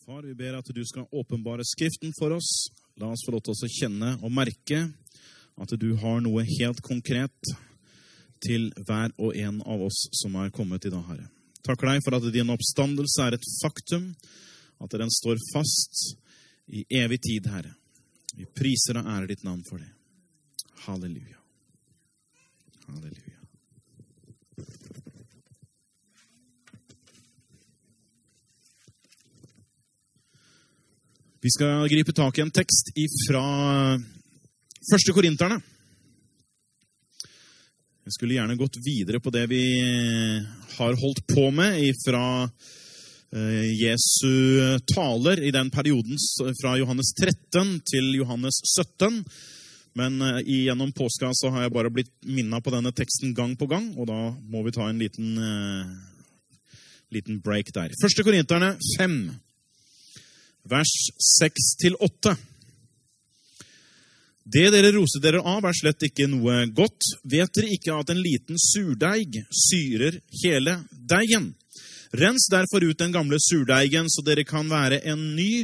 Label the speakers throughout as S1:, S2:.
S1: Far, vi ber at du skal åpenbare skriften for oss. La oss få lov til å kjenne og merke at du har noe helt konkret til hver og en av oss som er kommet i dag, Herre. Takker deg for at din oppstandelse er et faktum, at den står fast i evig tid, Herre. Vi priser og ærer ditt navn for det. Halleluja. Halleluja. Vi skal gripe tak i en tekst fra 1. Korinterne. Jeg skulle gjerne gått videre på det vi har holdt på med fra Jesu taler i den perioden fra Johannes 13 til Johannes 17. Men gjennom påska så har jeg bare blitt minnet på denne teksten gang på gang, og da må vi ta en liten break der. 1. Korinterne 5. Vers 6-8. Det dere roser dere av er slett ikke noe godt. Vet dere ikke at en liten surdeig syrer hele deigen? Rens derfor ut den gamle surdeigen, så dere kan være en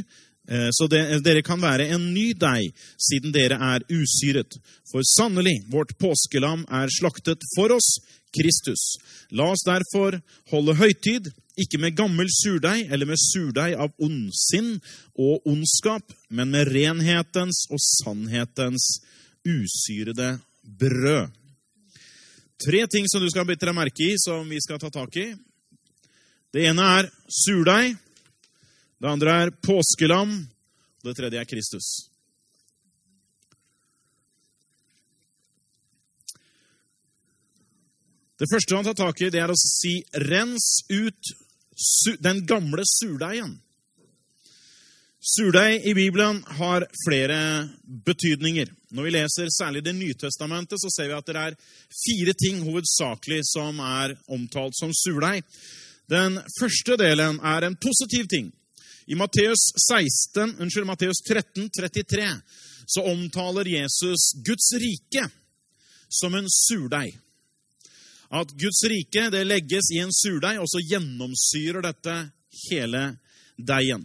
S1: ny deig, siden dere er usyret. For sannelig, vårt påskelam er slaktet for oss, Kristus. La oss derfor holde høytid, ikke med gammel surdeig eller med surdeig av ondsinn og ondskap, men med renhetens og sannhetens usyrede brød. 3 ting som du skal bite deg merke i, som vi skal ta tak i. Det ene er surdeig, det andre er påskelam, og det tredje er Kristus. Det første han tar tak i, det er å si, rens ut den gamle surdeigen. Surdeig i Bibelen har flere betydninger. Når vi leser særlig det Nye Testamentet, så ser vi at det er 4 ting hovedsakelig som er omtalt som surdeig. Den første delen er en positiv ting. I Matteus 13, 33, så omtaler Jesus Guds rike som en surdeig. At Guds rike, det legges i en surdeig, og så gjennomsyrer dette hele deigen.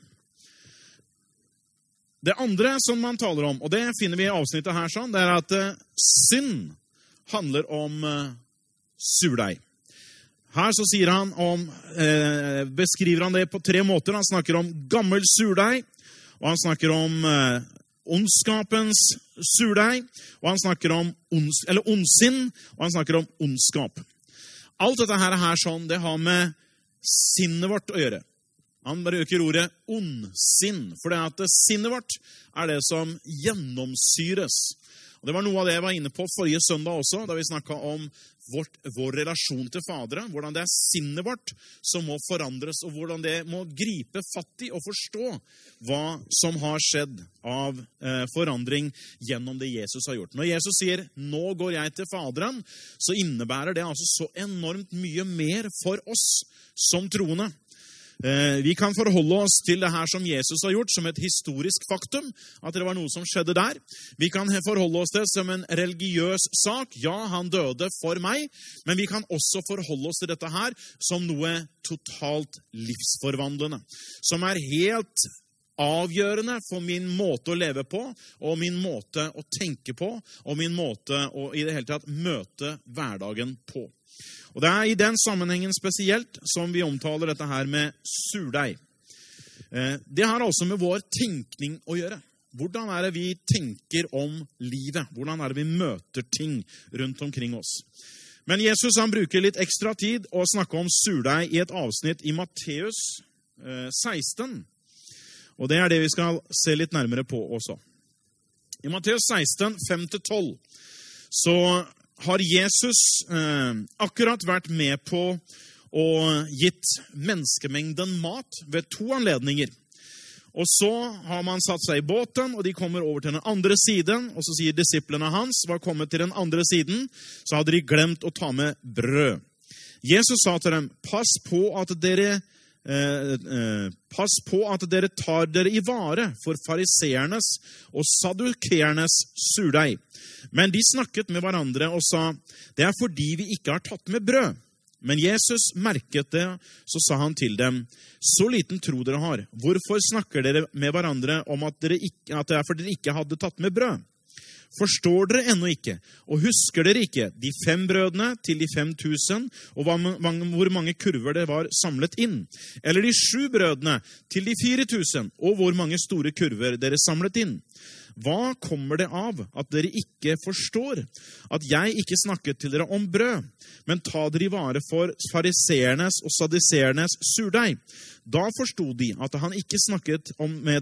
S1: Det andre som man taler om, og det finner vi i avsnittet her, sånn, det er at synd handler om surdeig. Her så sier han beskriver han det på 3 måter. Han snakker om gammel surdeig, og han snakker om ondskapens surdeig, og han snakker om ondsinn, og han snakker om ondskap. Alt dette her sånn, det har med sinnet vårt å gjøre. Han bruker ordet ondsinn, for det at sinnet vårt er det som gjennomsyres. Og det var noe av det jeg var inne på forrige søndag også, da vi snakket om vår relasjon til Faderen, hvordan det er sinnet vårt som må forandres, og hvordan det må gripe fatt i og forstå hva som har skjedd av forandring gjennom det Jesus har gjort. Når Jesus sier, nå går jeg til Faderen, så innebærer det altså så enormt mye mer for oss som troende. Vi kan forholde oss til det her som Jesus har gjort som et historisk faktum, at det var noe som skjedde der. Vi kan forholde oss til det som en religiøs sak. Ja, han døde for meg, men vi kan også forholde oss til dette her som noe totalt livsforvandlende, som er helt avgjørende for min måte å leve på, og min måte å tenke på, og min måte å i det hele tatt møte hverdagen på. Og det er i den sammenhengen spesielt som vi omtaler dette her med surdeig. Det har altså med vår tenkning å gjøre. Hvordan er det vi tenker om livet? Hvordan er det vi møter ting rundt omkring oss? Men Jesus han bruker litt ekstra tid å snakke om surdeig i et avsnitt i Matteus 16. Og det er det vi skal se litt nærmere på også. I Matteus 16, 5-12, så har Jesus akkurat vært med på å gitt menneskemengden mat ved 2 anledninger. Og så har man satt seg i båten, og de kommer over til den andre siden, og så sier disiplene hans, var kommet til den andre siden, så hadde de glemt å ta med brød. Jesus sa til dem, pass på at dere tar dere i vare for fariseernes og sadukeernes surdeig. Men de snakket med hverandre og sa, det er fordi vi ikke har tatt med brød. Men Jesus merket det, så sa han til dem, så liten tro dere har. Hvorfor snakker dere med hverandre om at det er for dere ikke hadde tatt med brød? Forstår dere ennå ikke, og husker dere ikke de 5 brødene til de 5000, og hvor mange kurver det var samlet inn? Eller de 7 brødene til de 4000, og hvor mange store kurver dere samlet inn? Hva kommer det av at dere ikke forstår at jeg ikke snakket til dere om brød, men ta dere i vare for fariseernes og sadduseernes surdeig? Da forstod de at han ikke snakket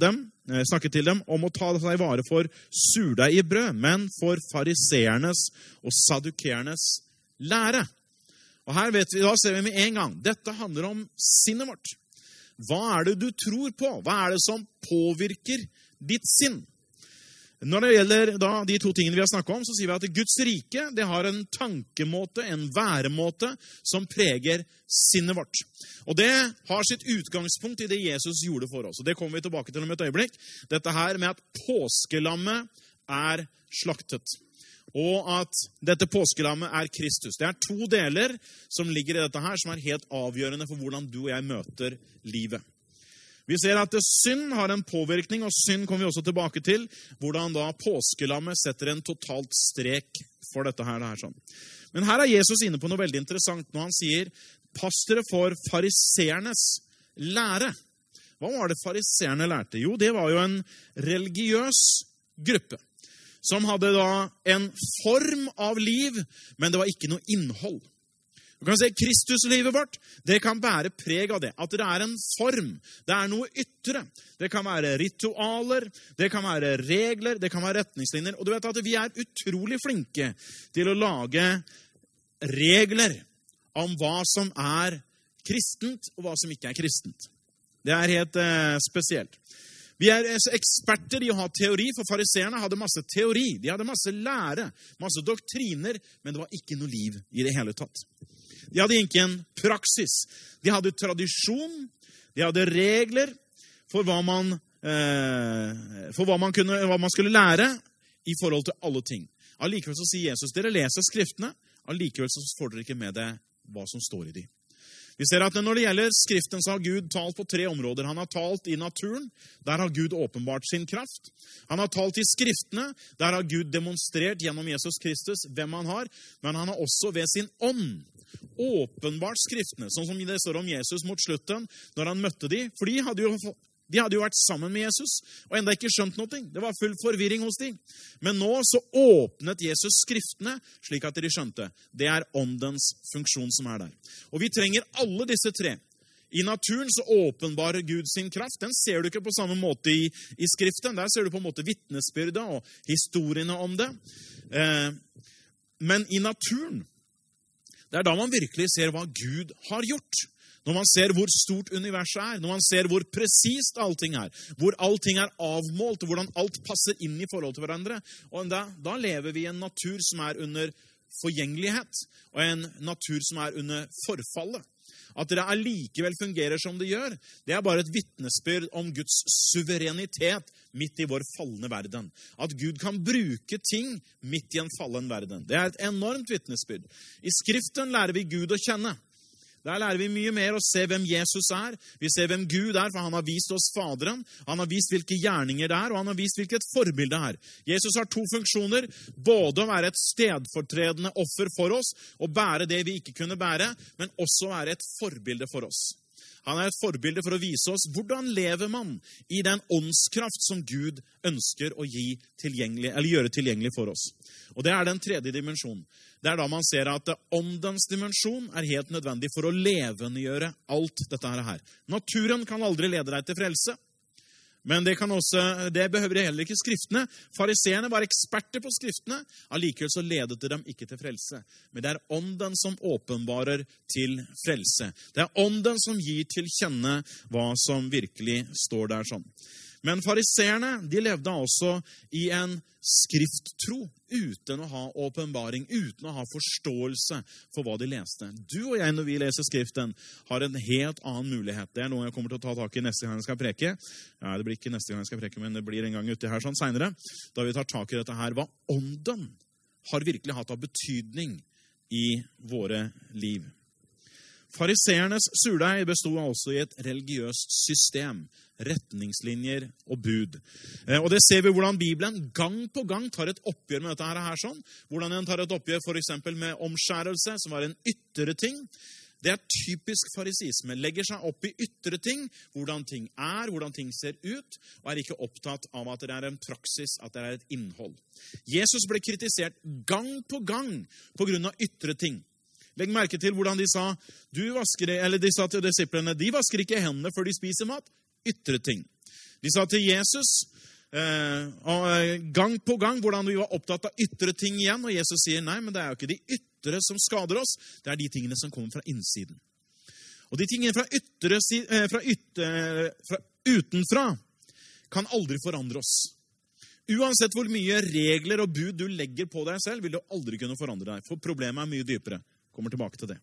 S1: til dem om å ta seg i vare for surdeig i brød, men for fariseernes og saddukeernes lære. Og her da ser vi med en gang, dette handler om sinnet vårt. Hva er det du tror på? Hva er det som påvirker ditt sinn? Når det gjelder de 2 tingene vi har snakket om, så sier vi at Guds rike, det har en tankemåte, en væremåte, som preger sinnet vårt. Og det har sitt utgangspunkt i det Jesus gjorde for oss. Og det kommer vi tilbake til om et øyeblikk. Dette her med at påskelammet er slaktet. Og at dette påskelammet er Kristus. Det er 2 deler som ligger i dette her, som er helt avgjørende for hvordan du og jeg møter livet. Vi ser at synd har en påvirkning, og synd kommer vi også tilbake til, hvordan da påskelammet setter en totalt strek for dette her. Men her er Jesus inne på noe veldig interessant når han sier, pass dere for fariseernes lære. Hva var det fariseerne lærte? Jo, det var jo en religiøs gruppe, som hadde da en form av liv, men det var ikke noe innhold. Du kan se, Kristuslivet vårt, det kan bære preg av det. At det er en form, det er noe ytre. Det kan være ritualer, det kan være regler, det kan være retningslinjer. Og du vet at vi er utrolig flinke til å lage regler om hva som er kristent, og hva som ikke er kristent. Det er helt spesielt. Vi er eksperter i å ha teori, for fariseerne hadde masse teori. De hadde masse lære, masse doktriner, men det var ikke noe liv i det hele tatt. De hadde ikke en praksis. De hadde tradisjon, de hadde regler for hva man skulle lære i forhold til alle ting. Allikevel så sier Jesus, dere leser skriftene, allikevel så får dere ikke med det hva som står i de. Vi ser at når det gjelder skriften, så har Gud talt på 3 områder. Han har talt i naturen, der har Gud åpenbart sin kraft. Han har talt i skriftene, der har Gud demonstrert gjennom Jesus Kristus hvem han har, men han har også ved sin ånd åpenbart skriftene, sånn som det står om Jesus mot slutten, når han møtte de, for de hadde jo vært sammen med Jesus, og enda ikke skjønt noe. Det var full forvirring hos de. Men nå så åpnet Jesus skriftene, slik at de skjønte. Det er åndens funksjon som er der. Og vi trenger alle disse 3. I naturen så åpenbarer Gud sin kraft. Den ser du ikke på samme måte i skriften. Der ser du på en måte vittnesbyrdet og historiene om det. Men i naturen, det er da man virkelig ser hva Gud har gjort. Når man ser hvor stort universet er, når man ser hvor presist allting er, hvor allting er avmålt, og hvordan alt passer inn i forhold til hverandre. Og da lever vi i en natur som er under forgjengelighet, og en natur som er under forfallet. At det allikevel fungerer som det gjør, det er bare et vittnesbyrd om Guds suverenitet midt i vår fallende verden. At Gud kan bruke ting midt i en fallen verden. Det er et enormt vittnesbyrd. I skriften lærer vi Gud å kjenne. Der lærer vi mye mer å se hvem Jesus er. Vi ser hvem Gud er, for han har vist oss Faderen. Han har vist hvilke gjerninger det er, og han har vist hvilket forbilde det er. Jesus har 2 funksjoner, både å være et stedfortredende offer for oss, og bære det vi ikke kunne bære, men også være et forbilde for oss. Han er et forbilde for å vise oss hvordan lever man i den åndskraft som Gud ønsker å gjøre tilgjengelig for oss. Og det er den 3. dimensjonen. Det er da man ser at åndens dimensjon er helt nødvendig for å levendegjøre alt dette her. Naturen kan aldri lede deg til frelse, men det behøver heller ikke skriftene. Fariseerne var eksperter på skriftene, allikevel så ledet det dem ikke til frelse. Men det er ånden som åpenbarer til frelse. Det er ånden som gir til kjenne hva som virkelig står der sånn. Men fariseerne, de levde altså i en skrifttro uten å ha åpenbaring, uten å ha forståelse for hva de leste. Du og jeg, når vi leser skriften, har en helt annen mulighet. Det er noe jeg kommer til å ta tak i neste gang jeg skal preke. Ja, det blir ikke neste gang jeg skal preke, men det blir en gang ute her sånn senere, da vi tar tak i dette her. Hva ånden har virkelig hatt av betydning i våre liv. Fariseernes surdeig bestod også i et religiøst system, retningslinjer og bud. Og det ser vi hvordan Bibelen gang på gang tar et oppgjør med dette her sånn. Hvordan den tar et oppgjør for eksempel med omskjærelse, som var en ytre ting. Det er typisk farisisme. Legger seg opp i ytre ting, hvordan ting er, hvordan ting ser ut, og er ikke opptatt av at det er en praksis, at det er et innhold. Jesus ble kritisert gang på gang på grunn av ytre ting. Legg merke til hvordan de sa, de sa til disiplene, de vasker ikke hendene før de spiser mat. Ytre ting. De sa til Jesus, gang på gang, hvordan vi var opptatt av ytre ting igjen, og Jesus sier, nei, men det er jo ikke de ytre som skader oss, det er de tingene som kommer fra innsiden. Og de tingene fra utenfra kan aldri forandre oss. Uansett hvor mye regler og bud du legger på deg selv, vil du aldri kunne forandre deg, for problemet er mye dypere. Kommer tilbake til det.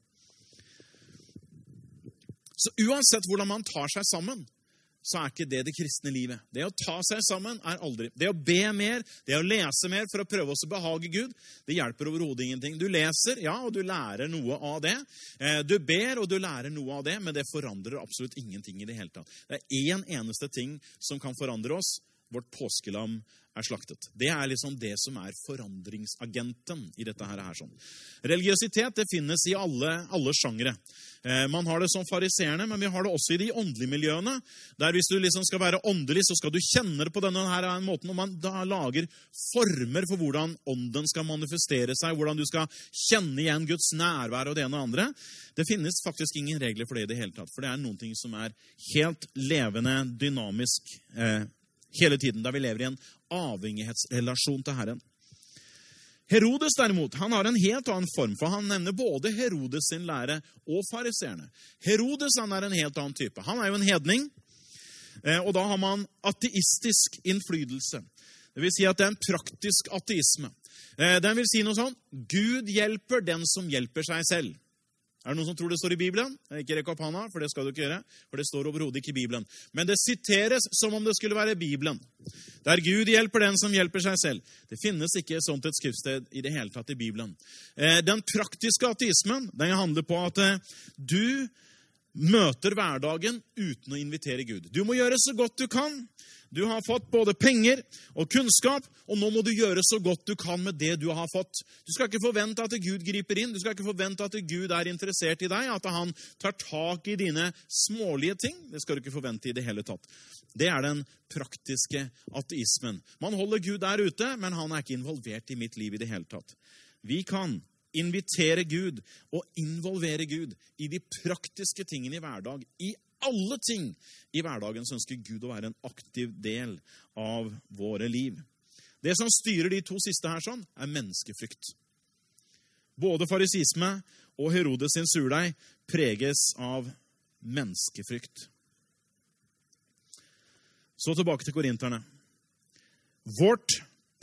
S1: Så uansett hvordan man tar seg sammen, så er ikke det kristne livet. Det å ta seg sammen er aldri. Det å be mer, det å lese mer for å prøve å behage Gud, det hjelper overhodet ingenting. Du leser, ja, og du lærer noe av det. Du ber, og du lærer noe av det, men det forandrer absolutt ingenting i det hele tatt. Det er en eneste ting som kan forandre oss. Vårt påskelam er slaktet. Det er liksom det som er forandringsagenten i dette her sånn. Religiøsitet, det finnes i alle sjangre. Man har det som fariseerne, men vi har det også i de åndelige miljøene, der hvis du liksom skal være åndelig, så skal du kjenne det på denne her måten, og man da lager former for hvordan ånden skal manifestere seg, hvordan du skal kjenne igjen Guds nærvær og det ene og andre. Det finnes faktisk ingen regler for det i det hele tatt, for det er noen ting som er helt levende, dynamisk, hele tiden, der vi lever i en avhengighetsrelasjon til Herren. Herodes derimot, han har en helt annen form, for han nevner både Herodes sin lære og fariseerne. Herodes, han er en helt annen type. Han er jo en hedning, og da har man ateistisk innflytelse. Det vil si at det er en praktisk ateisme. Den vil si noe sånn, Gud hjelper den som hjelper seg selv. Er det noen som tror det står i Bibelen? Ikke rekk opp handa, for det skal du ikke gjøre, for det står overhodet ikke i Bibelen. Men det siteres som om det skulle være Bibelen, der Gud hjelper den som hjelper seg selv. Det finnes ikke sånt et skriftsted i det hele tatt i Bibelen. Den praktiske ateismen, den handler på at du møter hverdagen uten å invitere Gud. Du må gjøre så godt du kan. Du har fått både penger og kunnskap, og nå må du gjøre så godt du kan med det du har fått. Du skal ikke forvente at Gud griper inn. Du skal ikke forvente at Gud er interessert i deg, at han tar tak i dine smålige ting. Det skal du ikke forvente i det hele tatt. Det er den praktiske ateismen. Man holder Gud der ute, men han er ikke involvert i mitt liv i det hele tatt. Vi kan invitere Gud og involvere Gud i de praktiske tingene i hverdag, i alle ting i hverdagen så ønsker Gud å være en aktiv del av våre liv. Det som styrer de to siste her sånn, er menneskefrykt. Både farisisme og Herodes sin surdeig preges av menneskefrykt. Så tilbake til korinterne. Vårt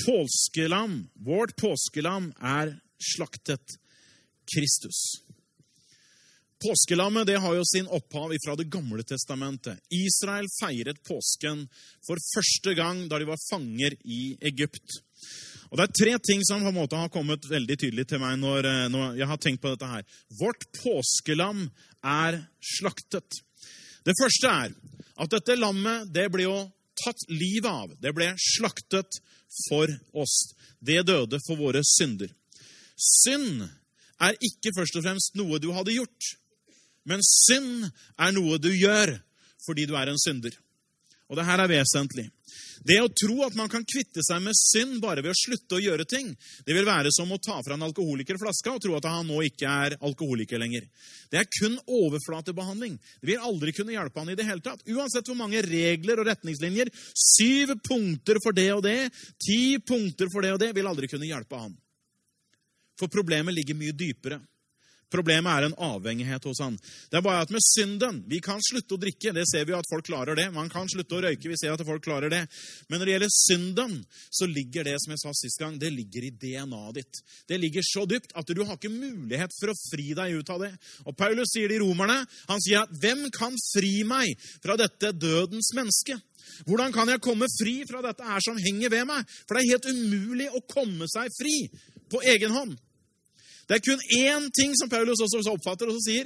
S1: påskelam er slaktet, Kristus. Påskelammet, det har jo sin opphav fra det gamle testamentet. Israel feiret påsken for første gang da de var fanger i Egypt. Og det er 3 ting som på en måte har kommet veldig tydelig til meg når jeg har tenkt på dette her. Vårt påskelam er slaktet. Det første er at dette lammet, det ble jo tatt livet av. Det ble slaktet for oss. Det døde for våre synder. Synd er ikke først og fremst noe du hadde gjort. Men synd er noe du gjør fordi du er en synder. Og det her er vesentlig. Det å tro at man kan kvitte seg med synd bare ved å slutte å gjøre ting, det vil være som å ta fra en alkoholiker flaska og tro at han nå ikke er alkoholiker lenger. Det er kun overflatebehandling. Det vil aldri kunne hjelpe han i det hele tatt. Uansett hvor mange regler og retningslinjer, 7 punkter for det og det, 10 punkter for det og det, vil aldri kunne hjelpe han. For problemet ligger mye dypere. Problemet er en avhengighet hos han. Det er bare at med synden, vi kan slutte å drikke, det ser vi at folk klarer det. Man kan slutte å røyke, vi ser at folk klarer det. Men når det gjelder synden, så ligger det, som jeg sa sist gang, det ligger i DNA-et ditt. Det ligger så dypt at du har ikke mulighet for å fri deg ut av det. Og Paulus sier det i Romerne, han sier at hvem kan fri meg fra dette dødens menneske? Hvordan kan jeg komme fri fra dette her som henger ved meg? For det er helt umulig å komme seg fri på egen hånd. Det er kun én ting som Paulus også oppfatter, og så sier,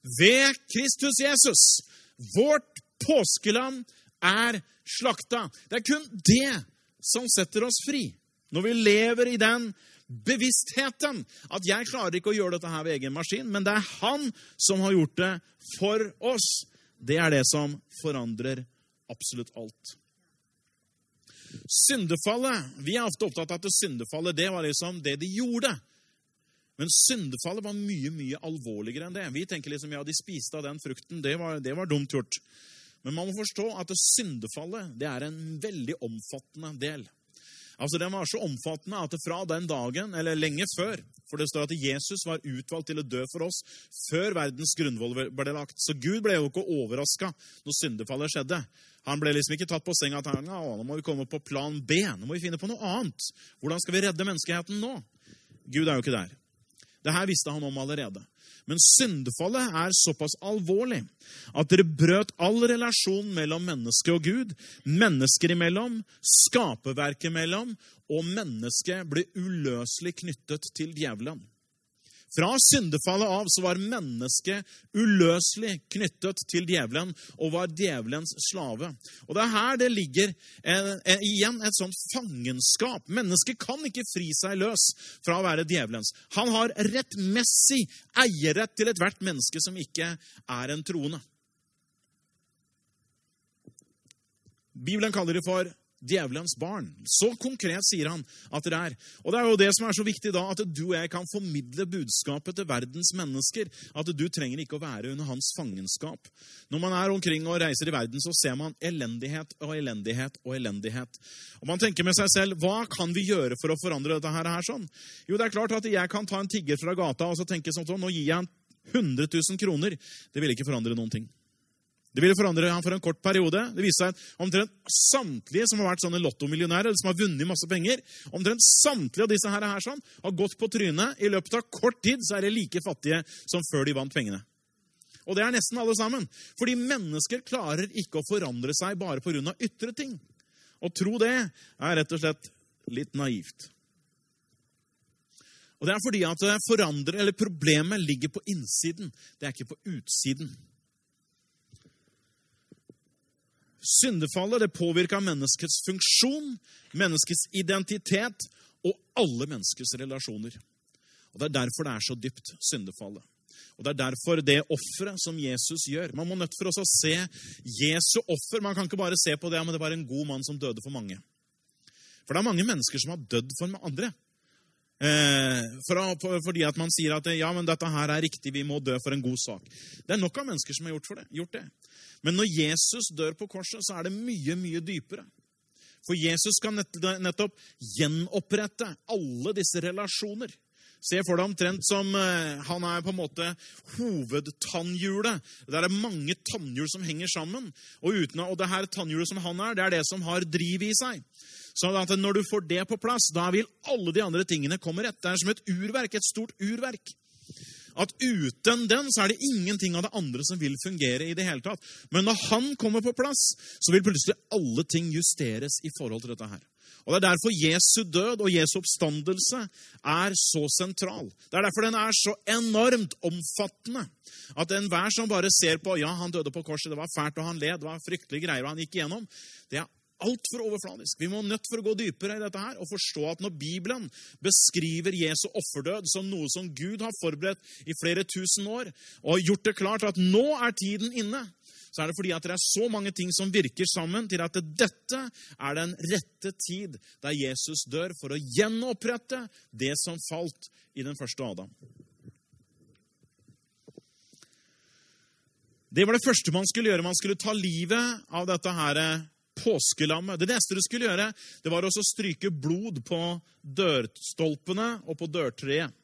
S1: Ved Kristus Jesus. Vårt påskelam slakta. Det kun det som setter oss fri. Når vi lever i den bevisstheten at jeg klarer ikke å gjøre dette her ved egen maskin, men det han som har gjort det for oss. Det det som forandrer absolutt alt. Syndefallet, vi ofte opptatt av at syndefallet, det var liksom det de gjorde. Men syndefallet var mye, mye alvorligere enn det. Vi tenker liksom, ja, de spiste av den frukten, det var dumt gjort. Men man må forstå at syndefallet, det en veldig omfattende del. Altså, den var så omfattende at fra den dagen, eller lenge før, for det står at Jesus var utvalgt til å dø for oss før verdens grunnvoll ble lagt. Så Gud ble jo ikke overrasket når syndefallet skjedde. Han ble liksom ikke tatt på senga og tatt, nå må vi komme på plan B, nå må vi finne på noe annet. Hvordan skal vi redde menneskeheten nå? Gud jo ikke der. Det her visste han om allerede. Men syndefallet såpass alvorlig at det brøt all relasjon mellom menneske og Gud, mennesker imellom, skaperverket imellom, og mennesket ble uløselig knyttet til djevelen. Fra syndefallet av så var mennesket uløselig knyttet til djevelen og var djevelens slave. Og det her det ligger igjen et sånt fangenskap. Mennesket kan ikke fri seg løs fra å være djevelens. Han har rettmessig eierrett til et hvert menneske som ikke en troende. Bibelen kaller det for djevelens barn. Så konkret sier han at det Og det jo det som så viktig da, at du og jeg kan formidle budskapet til verdens mennesker, at du trenger ikke å være under hans fangenskap. Når man omkring og reiser i verden, så ser man elendighet og elendighet og elendighet. Og man tenker med seg selv, hva kan vi gjøre for å forandre dette her sånn? Jo, det klart at jeg kan ta en tigger fra gata og så tenke sånn, nå gir jeg 100 000 kroner. Det vil ikke forandre noen ting. Det ville forandre han for en kort periode. Det viser seg at omtrent samtlige som har vært sånne lottomillionærer, eller som har vunnet masse penger, omtrent samtlige av disse her sånn, har gått på trynet. I løpet av kort tid så de like fattige som før de vant pengene. Og det nesten alle sammen. Fordi mennesker klarer ikke å forandre seg bare på grunn av ytre ting. Og tro det rett og slett litt naivt. Og det fordi at problemet ligger på innsiden. Det ikke på utsiden. Syndefallet det påvirker menneskets funksjon, menneskets identitet og alle menneskets relasjoner. Og det derfor det så dypt, syndefallet. Og det derfor det offeret som Jesus gjør. Man må nødt for oss å se Jesu offer. Man kan ikke bare se på det, men det var en god mann som døde for mange. For det mange mennesker som har dødd for andre. Fordi at man sier at ja, men dette her riktig, vi må dø for en god sak. Det nok av mennesker som har gjort det. Men når Jesus dør på korset, så det mye, mye dypere. For Jesus kan nettopp gjenopprette alle disse relasjoner. Se for deg omtrent som han på en måte hovedtannhjulet. Det mange tannhjul som henger sammen. Og det her tannhjulet som han det det som har driv i seg. Så at når du får det på plass, da vil alle de andre tingene komme rett. Det som et urverk, et stort urverk. At uten den, så det ingenting av det andre som vil fungere i det hele tatt. Men når han kommer på plass, så vil plutselig alle ting justeres i forhold til dette her. Og det derfor Jesu død og Jesu oppstandelse så sentral. Det derfor den så enormt omfattende. At enhver som bare ser på, ja, han døde på korset, det var fælt og han led, det var fryktelige greier og han gikk igjennom. Det alt for overfladisk. Vi må nødt for å gå dypere i dette her og forstå at når Bibelen beskriver Jesu offerdød som noe som Gud har forberedt i flere tusen år, og gjort det klart at nå tiden inne, så det fordi at det så mange ting som virker sammen til at dette den rette tid der Jesus dør for å gjenopprette det som falt i den første Adam. Det var det første man skulle gjøre. Man skulle ta livet av dette her påskelammet. Det neste du skulle gjøre, det var også å stryke blod på dørstolpene og på dørtreet.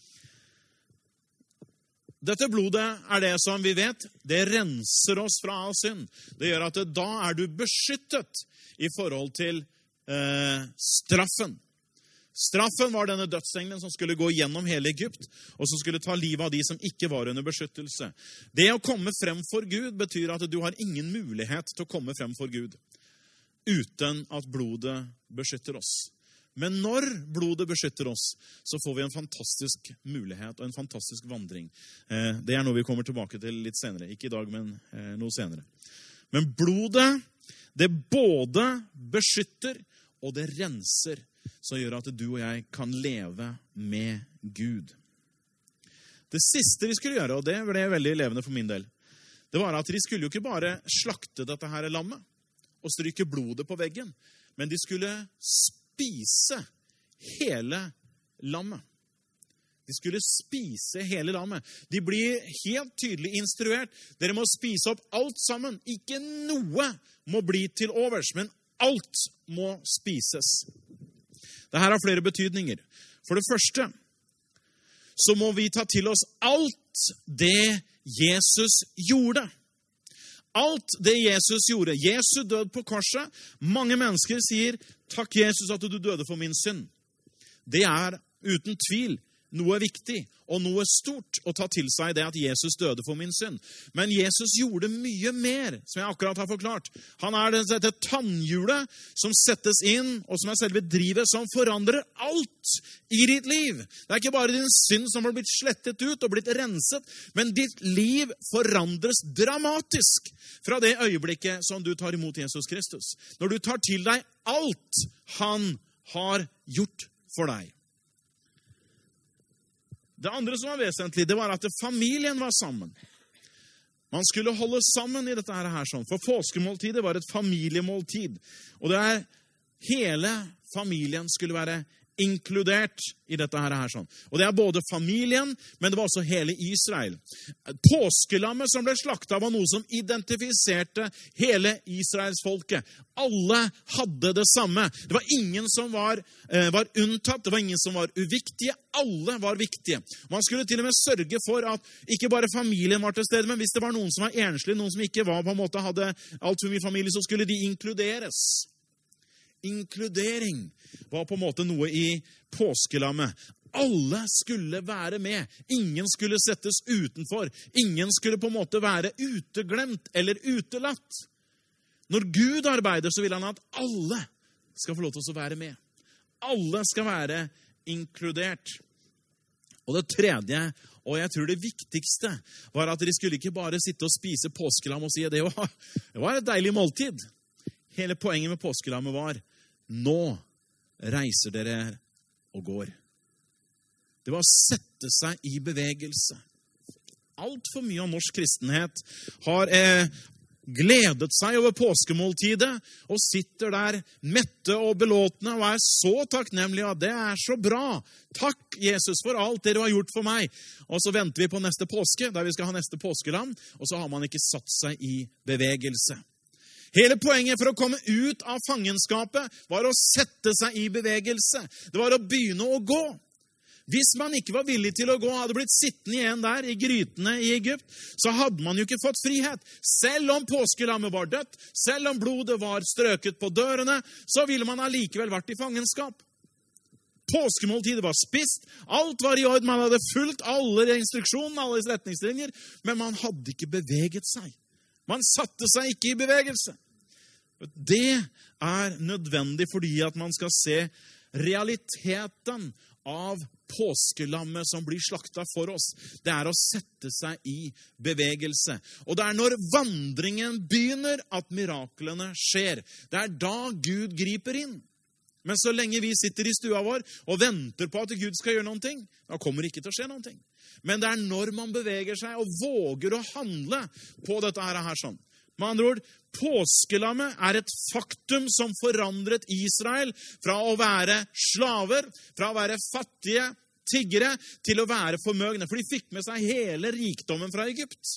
S1: Dette blodet det som vi vet, det renser oss fra all synd. Det gjør at da du beskyttet i forhold til straffen. Straffen var denne dødsengelen som skulle gå gjennom hele Egypt, og som skulle ta livet av de som ikke var under beskyttelse. Det å komme frem for Gud betyr at du har ingen mulighet til å komme frem for Gud uten at blodet beskytter oss. Men når blodet beskytter oss, så får vi en fantastisk mulighet og en fantastisk vandring. Det noe vi kommer tilbake til litt senere. Ikke i dag, men noe senere. Men blodet, det både beskytter og det renser, som gjør at du og jeg kan leve med Gud. Det siste vi skulle gjøre, og det ble veldig levende for min del, det var at de skulle jo ikke bare slakte dette her lammet og stryke blodet på veggen, men de skulle spise hele lammet. De skulle spise hele lammet. De blir helt tydelig instruert. Dere må spise opp alt sammen. Ikke noe må bli til overs, men alt må spises. Dette har flere betydninger. For det første, så må vi ta til oss alt det Jesus gjorde. Alt det Jesus gjorde. Jesus døde på korset. Mange mennesker sier, takk Jesus at du døde for min synd. Det uten tvil noe viktig og noe stort å ta til seg det at Jesus døde for min synd. Men Jesus gjorde mye mer, som jeg akkurat har forklart. Han dette tannhjulet som settes inn, og som selve drivet som forandrer alt i ditt liv. Det ikke bare din synd som har blitt slettet ut og blitt renset, men ditt liv forandres dramatisk fra det øyeblikket som du tar imot Jesus Kristus. Når du tar til deg alt han har gjort for deg. Det andre som var vesentlig, det var at familien var sammen. Man skulle holde sammen i dette her sånn. For påskemåltidet var et familiemåltid. Og hele familien skulle være inkludert i dette her sånn. Og det både familien, men det var også hele Israel. Påskelammet som ble slaktet var noe som identifiserte hele Israels folket. Alle hadde det samme. Det var ingen som var unntatt, det var ingen som var uviktige. Alle var viktige. Man skulle til og med sørge for at ikke bare familien var til stede, men hvis det var noen som var enslige, noen som ikke var, på en måte hadde alt for mye familie, så skulle de inkluderes. Inkludering var på en måte noe i påskelammet. Alle skulle være med. Ingen skulle settes utenfor. Ingen skulle på en måte være uteglemt eller utelatt. Når Gud arbeider, så vil han at alle skal få lov til å være med. Alle skal være inkludert. Og det tredje, og jeg tror det viktigste, var at de skulle ikke bare sitte og spise påskelam og si at det var et deilig måltid. Hele poenget med påskelammet var, nå reiser dere og går. Det var å sette seg i bevegelse. Alt for mye av norsk kristenhet har gledet seg over påskemåltidet og sitter der mette og belåtne og så takknemlige. Det så bra. Takk, Jesus, for alt det du har gjort for meg. Og så venter vi på neste påske, der vi skal ha neste påskeland, og så har man ikke satt seg i bevegelse. Hele poenget for å komme ut av fangenskapet var å sette seg i bevegelse. Det var å begynne å gå. Hvis man ikke var villig til å gå, hadde blitt sittende igjen der i grytene i Egypt, så hadde man jo ikke fått frihet. Selv om påskelammet var dødt, selv om blodet var strøket på dørene, så ville man allikevel vært i fangenskap. Påskemåltidet var spist, alt var i orden, man hadde fulgt alle instruksjonene, alle retningslinjer, men man hadde ikke beveget seg. Man satte seg ikke i bevegelse. Det nødvendig fordi at man skal se realiteten av påskelammet som blir slaktet for oss. Det å sette seg i bevegelse. Og det når vandringen begynner at miraklene skjer. Det da Gud griper inn. Men så lenge vi sitter i stua vår og venter på at Gud skal gjøre noen ting, da kommer det ikke til å skje noen ting. Men det når man beveger seg og våger å handle på dette her sånn. Med andre ord, påskelammet et faktum som forandret Israel fra å være slaver, fra å være fattige tiggere, til å være formøgne. For de fikk med seg hele rikdommen fra Egypt.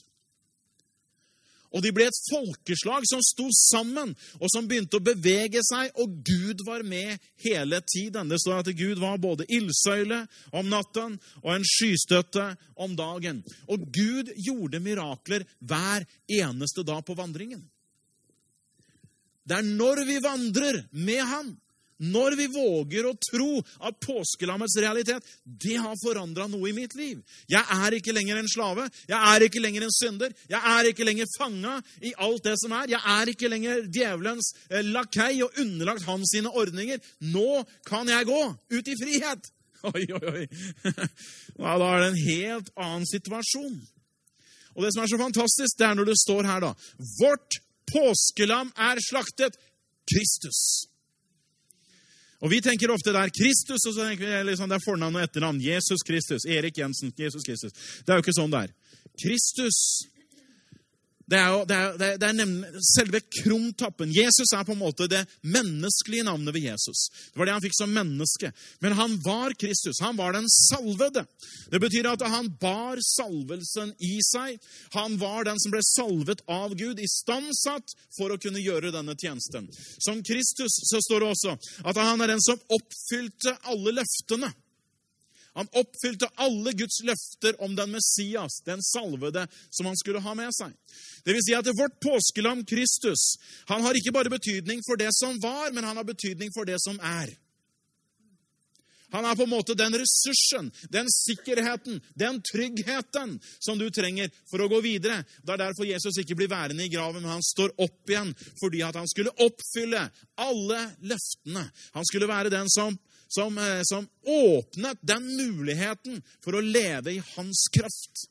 S1: Og de ble et folkeslag som sto sammen, og som begynte å bevege seg, og Gud var med hele tiden. Det står at Gud var både ildsøyle om natten, og en skystøtte om dagen. Og Gud gjorde mirakler hver eneste dag på vandringen. Det når vi vandrer med han, Når vi våger å tro at påskelammets realitet, det har forandret noe i mitt liv. Jeg er ikke lenger en slave, jeg er ikke lenger en synder, jeg er ikke lenger fanget i alt det som er. Jeg er ikke lenger djevelens lakei og underlagt hans sine ordninger. Nå kan jeg gå ut i frihet. Oi, oi, oi. Ja, da er det en helt annen situasjon. Og det som er så fantastisk, det er når det står her da, vårt påskelam er slaktet, Kristus. Og vi tenker ofte der Kristus, og så tenker vi liksom, det er fornavn og etternavn. Jesus Kristus, Erik Jensen, Jesus Kristus. Det er jo ikke sånn der. Kristus, det er nemlig selve krumtappen. Jesus er på en måte det menneskelige navnet ved Jesus. Det var det han fikk som menneske. Men han var Kristus, han var den salvede. Det betyr at han bar salvelsen i seg. Han var den som ble salvet av Gud, istandsatt for å kunne gjøre denne tjenesten. Som Kristus så står det også at han er den som oppfylte alle løftene. Han oppfylte alle Guds løfter om den Messias, den salvede som han skulle ha med seg. Det vil si at vårt påskelam Kristus, han har ikke bare betydning for det som var, men han har betydning for det som er. Han er på en måte den ressursen, den sikkerheten, den tryggheten som du trenger for å gå videre. Det er derfor Jesus ikke blir værende i graven, men han står opp igjen, fordi at han skulle oppfylle alle løftene. Han skulle være den som åpnet den muligheten for å leve i hans kraft.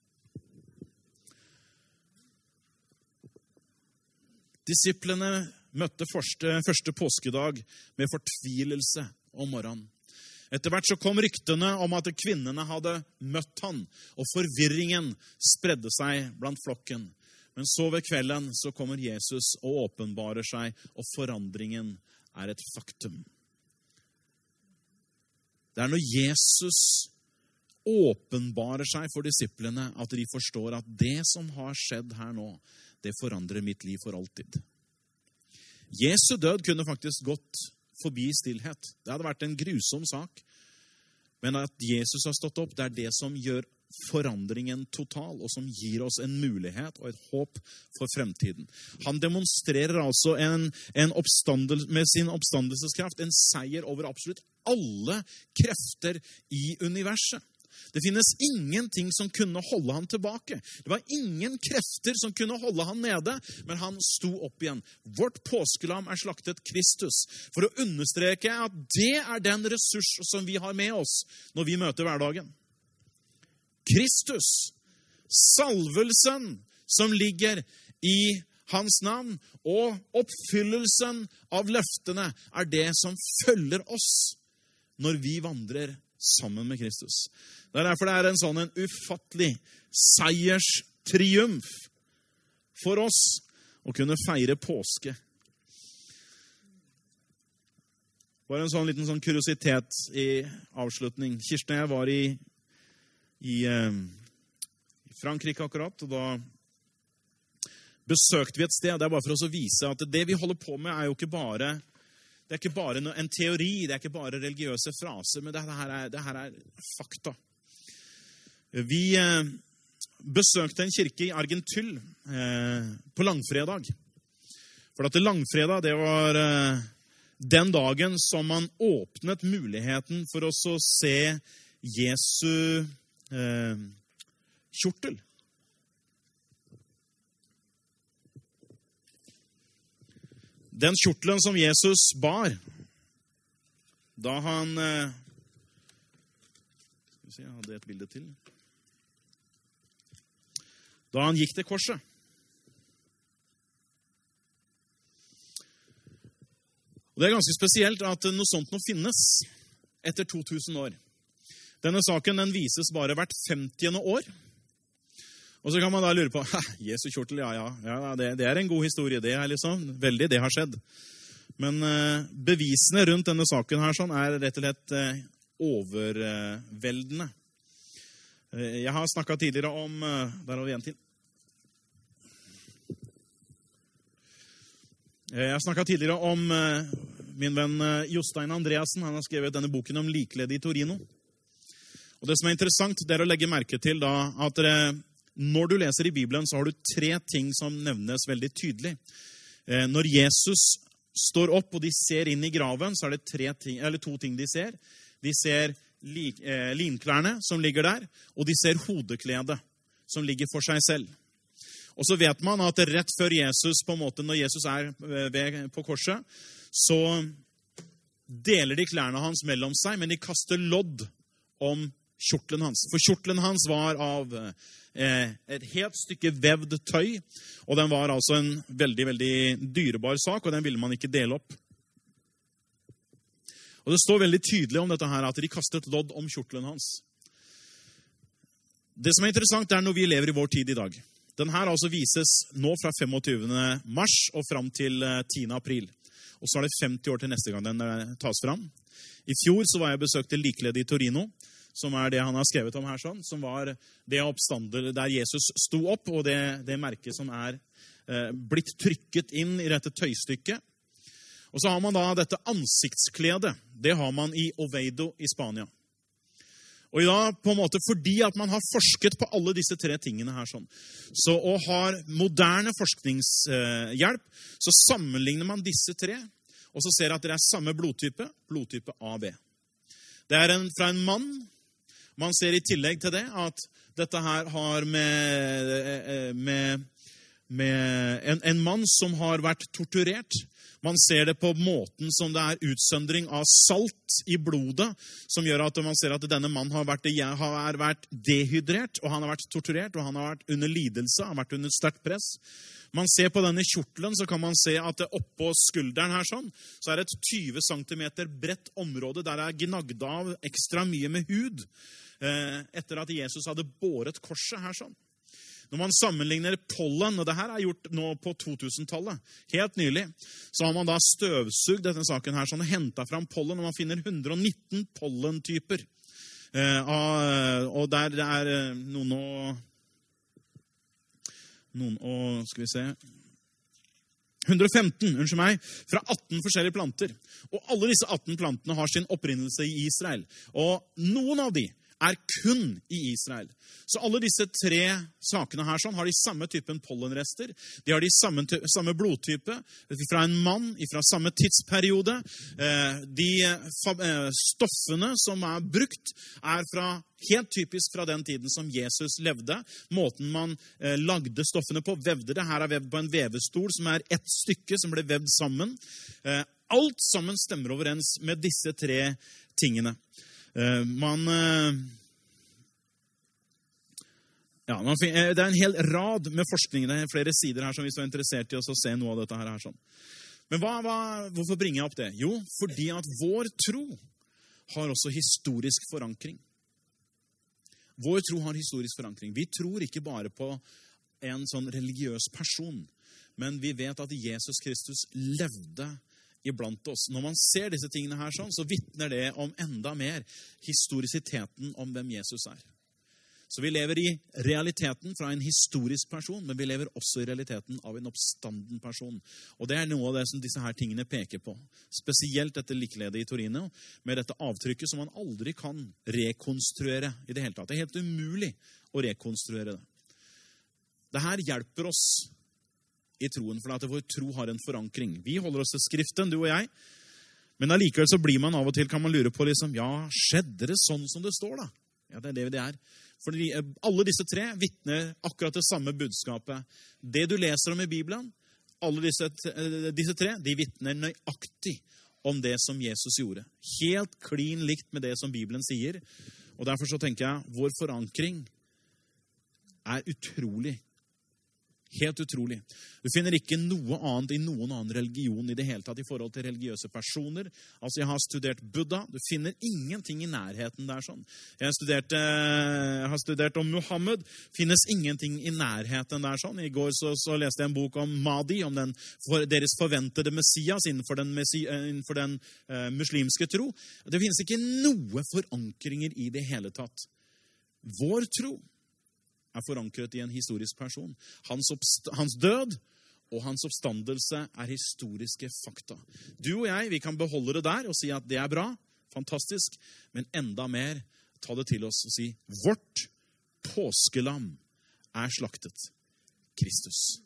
S1: Disiplene møtte første påskedag med fortvilelse om morgenen. Etter hvert så kom ryktene om at kvinnene hadde møtt han, og forvirringen spredde seg blant flokken. Men så ved kvelden så kommer Jesus og åpenbarer seg, og forandringen er et faktum. Det er når Jesus åpenbarer seg for disiplene at de forstår at det som har skjedd her nå, det forandrer mitt liv for alltid. Jesu død kunne faktisk gått forbi stillhet. Det hadde vært en grusom sak. Men at Jesus har stått opp, det er det som gjør forandringen total, og som gir oss en mulighet og et håp for fremtiden. Han demonstrerer altså med sin oppstandelseskraft en seier over absolutt alle krefter i universet. Det finnes ingenting som kunne holde han tilbake. Det var ingen krefter som kunne holde han nede, men han sto opp igjen. Vårt påskelam er slaktet, Kristus, for å understreke at det er den ressurs som vi har med oss når vi møter hverdagen. Kristus, salvelsen som ligger i hans navn, og oppfyllelsen av løftene er det som følger oss når vi vandrer sammen med Kristus. Det er derfor det er en ufattelig seierstriumf for oss å kunne feire påske. Bare en liten kuriositet i avslutning. Kirsten og jeg var i Frankrike akkurat, og da besøkte vi et sted. Det er bare for oss å vise at det vi holder på med er jo ikke bare en teori, det er ikke bare religiøse fraser, men det her er fakta. Vi besøkte en kirke i Argentyll på langfredag. For at langfredag, det var den dagen som man åpnet muligheten for oss å se Jesu kjortel. Den kjortelen som Jesus bar, da han jeg hadde et bilde til. Da han gikk til korset. Og det er ganske spesielt at noe sånt nå finnes etter 2000 år. Denne saken den vises bare hvert 50. år. Og så kan man da lure på, Jesu kjortel, ja, det er en god historie, det er veldig, det har skjedd. Men bevisene rundt denne saken her er rett og slett overveldende. Jeg har snakket tidligere om, der har vi en til. Jeg har snakket tidligere om min venn Jostein Andreasen. Han har skrevet denne boken om liklede i Torino. Og det som er interessant, det er å legge merke til da, at når du leser i Bibelen, så har du 3 ting som nevnes veldig tydelig. Når Jesus står opp og de ser inn i graven, så det to ting de ser. De ser linklærne som ligger der, og de ser hodekledet som ligger for seg selv. Og så vet man at rett før Jesus, på en måte, når Jesus på korset, så deler de klærne hans mellom seg, men de kaster lodd om kjortelen hans. For kjortelen hans var av et helt stykke vevd tøy, og den var altså en veldig, veldig dyrebar sak, og den ville man ikke dele opp. Og det står veldig tydelig om dette her, at de kastet lodd om kjortelen hans. Det som interessant når vi lever i vår tid i dag. Den her altså vises nå fra 25. mars og frem til 10. april. Og så det 50 år til neste gang den tas fram. I fjor så var jeg besøkt likeledet i Torino, som det han har skrevet om her, sånn, som var det oppstander der Jesus sto opp, og det merket som blitt trykket inn i dette tøystykket. Og så har man da dette ansiktskledet. Det har man i Oviedo i Spania. Og da, på en måte, fordi at man har forsket på alle disse tre tingene her, sånn, så, og har moderne forskningshjelp, så sammenligner man disse tre, og så ser at det samme blodtype AB. Det fra en mann. Man ser i tillegg til det at dette her har med en mann som har vært torturert. Man ser det på måten som det utsøndring av salt i blodet, som gjør at man ser at denne mannen har vært dehydrert, og han har vært torturert, og han har vært under lidelse, han har vært under sterkt press. Man ser på denne kjortelen, så kan man se at oppå skulderen her sånn, så det et 20 cm bredt område der det gnagd av ekstra mye med hud, etter at Jesus hadde båret korset her sånn. Når man sammenligner pollen, og det her gjort nå på 2000-tallet, helt nylig, så har man da støvsugd denne saken her, sånn, og hentet fram pollen, og man finner 119 pollentyper. Og der det skal vi se, 115, unnskyld meg, fra 18 forskjellige planter. Og alle disse 18 plantene har sin opprinnelse i Israel. Og noen av de kun i Israel. Så alle disse tre sakene her sånn, har de samme typen pollenrester. De har de samme blodtype fra en mann fra samme tidsperiode. De stoffene som brukt helt typisk fra den tiden som Jesus levde. Måten man lagde stoffene på, vevde det. Her vevd på en vevestol som ett stykke som ble vevd sammen. Alt sammen stemmer overens med disse tre tingene. Det en hel rad med forskning, det flere sider her som vi er interessert i å se noe av dette her. Sånn. Men hvorfor bringer jeg opp det? Jo, fordi at vår tro har også historisk forankring. Vår tro har historisk forankring. Vi tror ikke bare på en sånn religiøs person, men vi vet at Jesus Kristus levde iblant oss. Når man ser disse tingene her sånn, så vittner det om enda mer historisiteten om hvem Jesus Så vi lever i realiteten fra en historisk person, men vi lever også i realiteten av en oppstanden person. Og det noe av det som disse her tingene peker på. Spesielt dette likeledet i Torino, med dette avtrykket som man aldri kan rekonstruere i det hele tatt. Det helt umulig å rekonstruere det. Det her hjelper oss i troen, for at vår tro har en forankring. Vi holder oss til Skriften, du og jeg, men allikevel så blir man av og til, kan man lure på liksom, skjedde det sånn som det står da? Ja, det det Fordi alle disse tre vittner akkurat det samme budskapet. Det du leser om i Bibelen, alle disse tre, de vittner nøyaktig om det som Jesus gjorde. Helt klin likt med det som Bibelen sier. Og derfor så tenker jeg, vår forankring utrolig. Helt utrolig. Du finner ikke noe annet i noen annen religion i det hele tatt i forhold til religiøse personer. Altså, jeg har studert Buddha. Du finner ingenting i nærheten der sånn. Jeg har studert om Muhammed. Finnes ingenting i nærheten der sånn. I går så leste jeg en bok om Mahdi, om deres forventede Messias innenfor den muslimske tro. Det finnes ikke noe forankringer i det hele tatt. Vår tro forankret i en historisk person. Hans død og hans oppstandelse historiske fakta. Du og jeg, vi kan beholde det der og si at det bra, fantastisk, men enda mer ta det til oss og si, vårt påskelam slaktet. Kristus.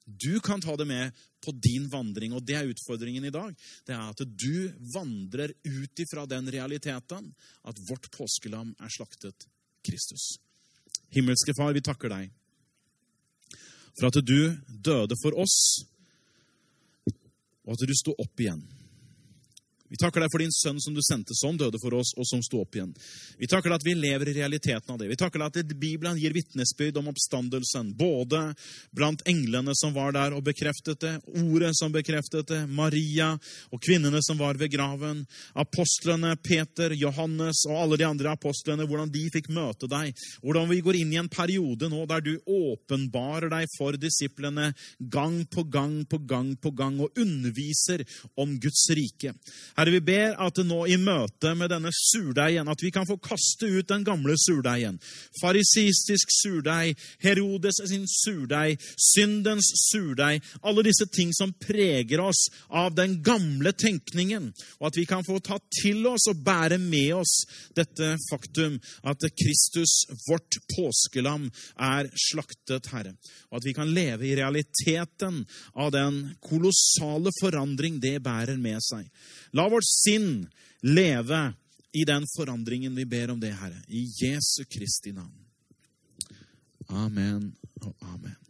S1: Du kan ta det med på din vandring, og det utfordringen i dag. Det at du vandrer ut ifra den realiteten at vårt påskelam slaktet Kristus. Himmelske Far, vi takker deg for at du døde for oss, og at du stod opp igjen. Vi takker deg for din sønn som du sendte, som døde for oss, og som stod opp igjen. Vi takker deg at vi lever i realiteten av det. Vi takker deg at Bibelen gir vittnesbyrd om oppstandelsen, både blant englene som var der og bekreftet det, ordet som bekreftet det, Maria og kvinnene som var ved graven, apostlene, Peter, Johannes og alle de andre apostlene, hvordan de fikk møte deg, hvordan vi går inn i en periode nå der du åpenbarer deg for disiplene gang på gang på gang på gang og underviser om Guds rike. Herre, vi ber at nå i møte med denne surdeigen, at vi kan få kaste ut den gamle surdeigen. Farisistisk surdeig, Herodes sin surdeig, syndens surdeig, alle disse ting som preger oss av den gamle tenkningen, og at vi kan få ta til oss og bære med oss dette faktum at Kristus, vårt påskelam, slaktet, Herre. Og at vi kan leve i realiteten av den kolossale forandring det bærer med seg. La vårt sinn leve i den forandringen vi ber om det, Herre. I Jesu Kristi navn. Amen og amen.